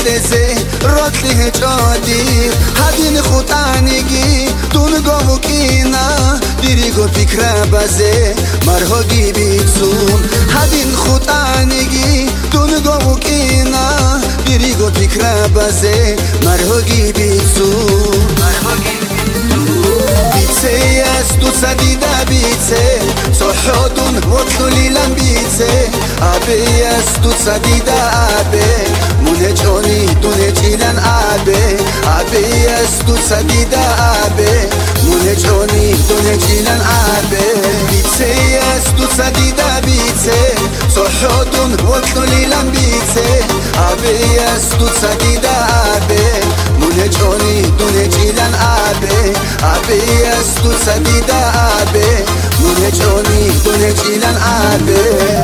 ترزه راتلی هجادی هدین خودانگی دون گاو کینا دیریگو فکر بازه مرهگی بیتون هدین خودانگی دون گاو کینا دیریگو فکر بازه مرهگی بیتون بیتse است تو صدیده بیتse صحادون وطلی لن بیتse آبی است تو صدیده آبی مونه جانی دونه چیلن آبی آبی است تو صدیده آبی مونه جانی دونه چیلن آبی بیتse است تو صدیده بیتse صحادون وطلی لن بیتse آبی است تو صدیده آبی مونه جانی دونه چیلن آبی آبی است تو صدیده آبی مونه جانی دونه چیلن آبی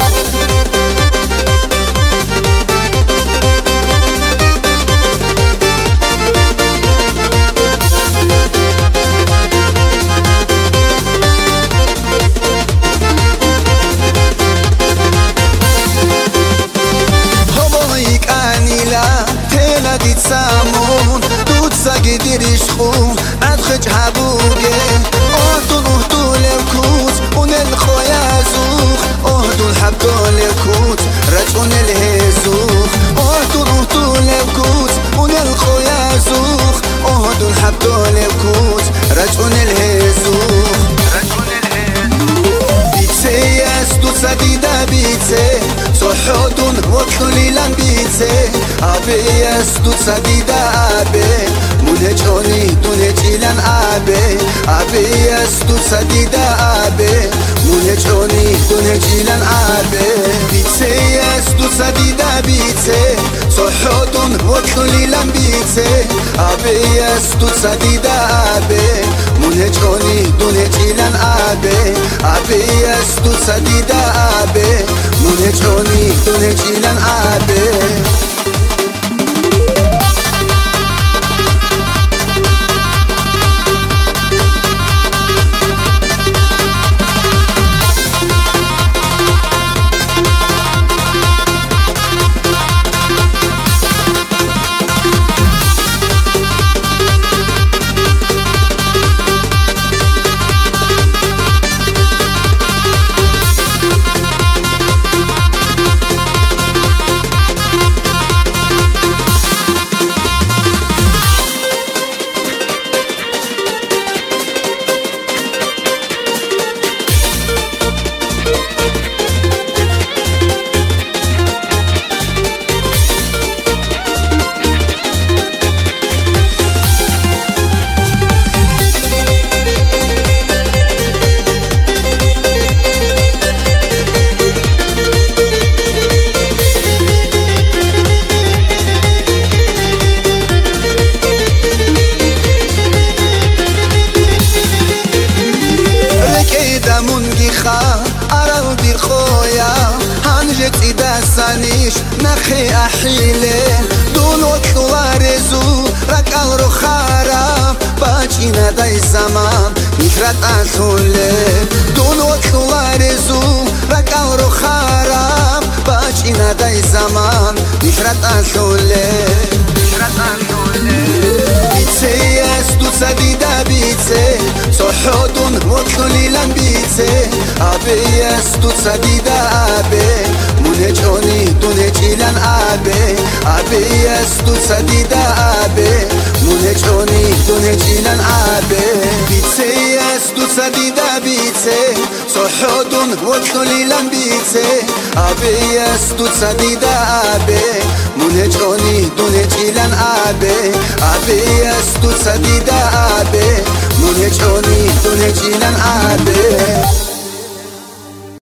سامون دوت ساقي ديريش خون أدخج حبوقي أهدون أهدو لكوت ونلخو يازوخ أهدو الحبدو لكوت رجعون الهزوخ أهدون أهدو لكوت ونلخو يازوخ أهدو الحبدو لكوت رجعون الهزوخ بیتse است تو صدیده بیتse صحادون وطلی لن بیتse آبی است تو صدیده آبی مونه جانی دونه چیلن آبی آبی است تو صدیده آبی مونه جانی دونه چیلن آبی بیتse است تو صدیده بیتse صحادون وطلی لن بیتse آبی است تو صدیده آبی مونه جانی دونه چیلن آبی آبی است تو صدیده آبی مونه جانی دونه چیلن آبی أرى دير خويا هنجتي دسانيش نخي أحيلي دولوت وارزو ركال رخارا باجينا داي زمان نكرات أنسولي دولوت وارزو ركال رخارا باجينا داي زمان نكرات أنسولي بیتse است تو صدیده بیتse صحادون وطلی لن بیتse آبی است تو صدیده آبی مونه جانی دونه چیلن آبی آبی است تو صدیده آبی مونه جانی دونه چیلن آبی بیتse است تو صدیده بیتse صحادون وطلی لن بیتse آبی است تو صدیده آبی مونه جانی دونه چیلن آبی آبی است تو صدیده آبی مونه جانی دونه چیلن آبی